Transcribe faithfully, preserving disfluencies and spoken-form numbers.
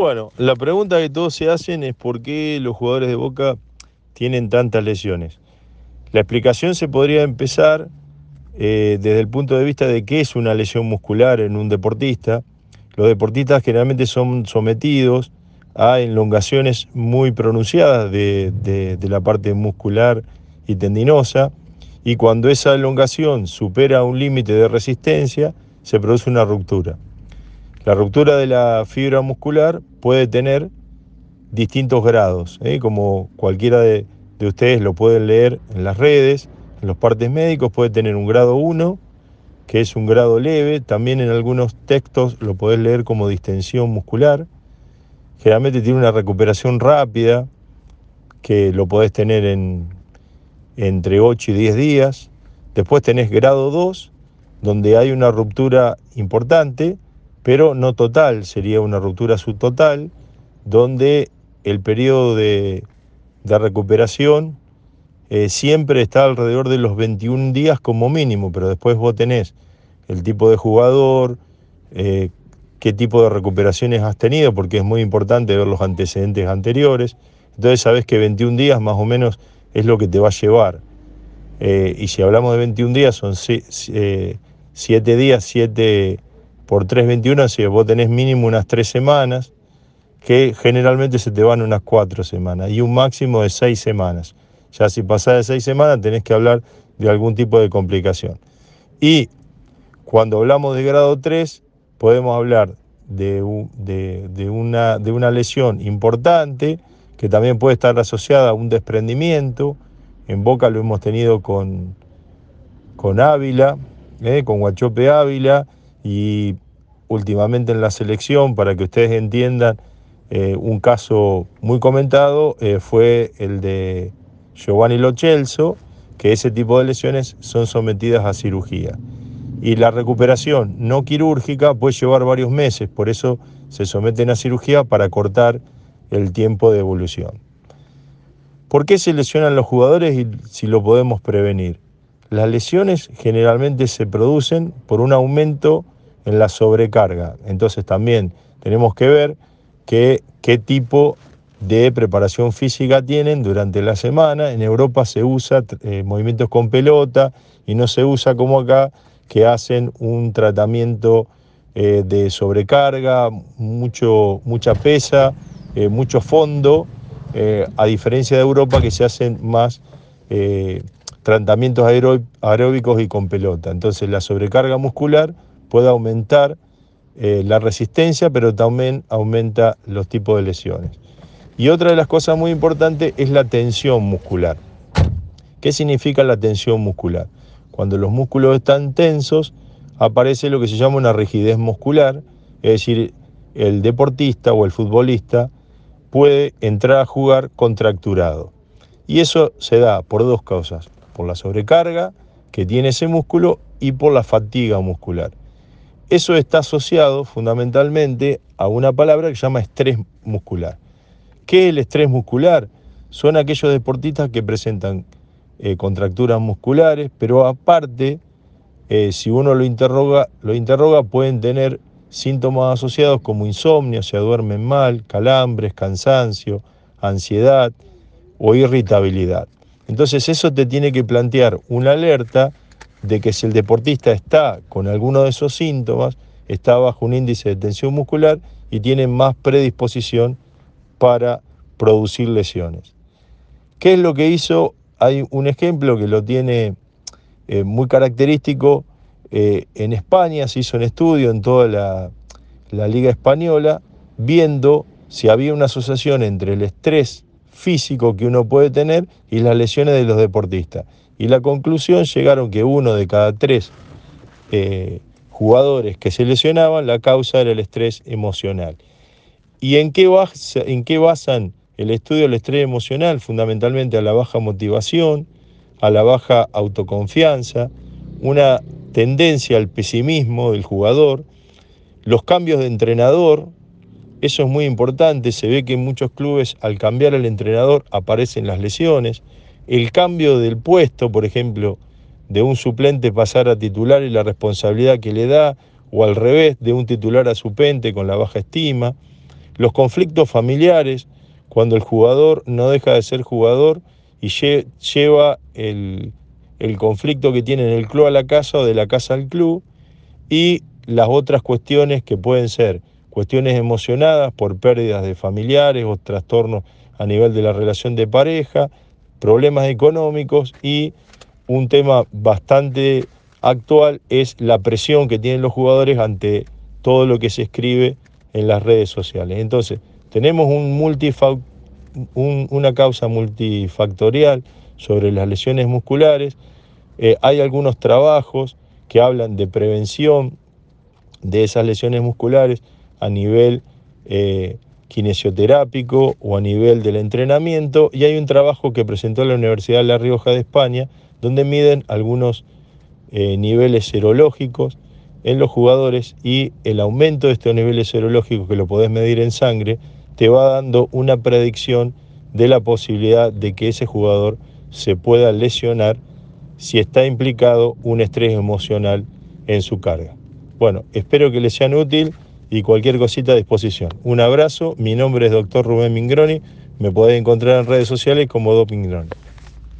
Bueno, la pregunta que todos se hacen es por qué los jugadores de Boca tienen tantas lesiones. La explicación se podría empezar eh, desde el punto de vista de qué es una lesión muscular en un deportista. Los deportistas generalmente son sometidos a elongaciones muy pronunciadas de, de, de la parte muscular y tendinosa, y cuando esa elongación supera un límite de resistencia, se produce una ruptura. La ruptura de la fibra muscular puede tener distintos grados, ¿eh? Como cualquiera de, de ustedes lo pueden leer en las redes, en los partes médicos puede tener un grado uno, que es un grado leve, también en algunos textos lo podés leer como distensión muscular, generalmente tiene una recuperación rápida, que lo podés tener en entre ocho y diez días, después tenés grado dos, donde hay una ruptura importante, pero no total, sería una ruptura subtotal, donde el periodo de, de recuperación eh, siempre está alrededor de los veintiún días como mínimo, pero después vos tenés el tipo de jugador, eh, qué tipo de recuperaciones has tenido, porque es muy importante ver los antecedentes anteriores. Entonces sabés que veintiún días más o menos es lo que te va a llevar. Eh, y si hablamos de veintiún días, son siete días, siete por tres, veintiuno, así que vos tenés mínimo unas tres semanas, que generalmente se te van unas cuatro semanas, y un máximo de seis semanas. Ya si pasás de seis semanas tenés que hablar de algún tipo de complicación. Y cuando hablamos de grado tres, podemos hablar de, de, de, una, de una lesión importante, que también puede estar asociada a un desprendimiento. En Boca lo hemos tenido con, con Ávila, eh, con Guachope Ávila, y últimamente en la selección, para que ustedes entiendan, eh, un caso muy comentado eh, fue el de Giovanni Lo Celso, que ese tipo de lesiones son sometidas a cirugía. Y la recuperación no quirúrgica puede llevar varios meses, por eso se someten a cirugía para cortar el tiempo de evolución. ¿Por qué se lesionan los jugadores y si lo podemos prevenir? Las lesiones generalmente se producen por un aumento en la sobrecarga. Entonces también tenemos que ver que, qué tipo de preparación física tienen durante la semana. En Europa se usa eh, movimientos con pelota y no se usa como acá, que hacen un tratamiento eh, de sobrecarga, mucho, mucha pesa, eh, mucho fondo, eh, a diferencia de Europa, que se hacen más eh, tratamientos aeróbicos y con pelota. Entonces la sobrecarga muscular puede aumentar eh, la resistencia, pero también aumenta los tipos de lesiones. Y otra de las cosas muy importantes es la tensión muscular. ¿Qué significa la tensión muscular? Cuando los músculos están tensos, aparece lo que se llama una rigidez muscular, es decir, el deportista o el futbolista puede entrar a jugar contracturado. Y eso se da por dos causas, por la sobrecarga que tiene ese músculo y por la fatiga muscular. Eso está asociado fundamentalmente a una palabra que se llama estrés muscular. ¿Qué es el estrés muscular? Son aquellos deportistas que presentan eh, contracturas musculares, pero aparte, eh, si uno lo interroga, lo interroga, pueden tener síntomas asociados como insomnio, se duermen mal, calambres, cansancio, ansiedad o irritabilidad. Entonces eso te tiene que plantear una alerta de que si el deportista está con alguno de esos síntomas, está bajo un índice de tensión muscular y tiene más predisposición para producir lesiones. ¿Qué es lo que hizo? Hay un ejemplo que lo tiene eh, muy característico. Eh, en España se hizo un estudio en toda la, la Liga Española, viendo si había una asociación entre el estrés físico que uno puede tener y las lesiones de los deportistas. Y la conclusión llegaron que uno de cada tres eh, jugadores que se lesionaban, la causa era el estrés emocional. ¿Y en qué, basa, en qué basan el estudio del estrés emocional? Fundamentalmente a la baja motivación, a la baja autoconfianza, una tendencia al pesimismo del jugador, los cambios de entrenador. Eso es muy importante, se ve que en muchos clubes al cambiar el entrenador aparecen las lesiones, el cambio del puesto, por ejemplo, de un suplente pasar a titular y la responsabilidad que le da, o al revés, de un titular a suplente con la baja estima, Los conflictos familiares, cuando el jugador no deja de ser jugador y lle lleva el, el conflicto que tiene en el club a la casa o de la casa al club, y las otras cuestiones que pueden ser cuestiones emocionadas por pérdidas de familiares o trastornos a nivel de la relación de pareja, problemas económicos, y un tema bastante actual es la presión que tienen los jugadores ante todo lo que se escribe en las redes sociales. Entonces, tenemos un multifac- un, una causa multifactorial sobre las lesiones musculares. Eh, hay algunos trabajos que hablan de prevención de esas lesiones musculares a nivel eh, kinesioterápico o a nivel del entrenamiento, y hay un trabajo que presentó la Universidad de La Rioja de España, donde miden algunos eh, niveles serológicos en los jugadores, y el aumento de estos niveles serológicos, que lo podés medir en sangre, te va dando una predicción de la posibilidad de que ese jugador se pueda lesionar si está implicado un estrés emocional en su carga. Bueno, espero que les sean útil y cualquier cosita a disposición. Un abrazo, mi nombre es doctor Rubén Mingroni, me podés encontrar en redes sociales como Doc Mingroni.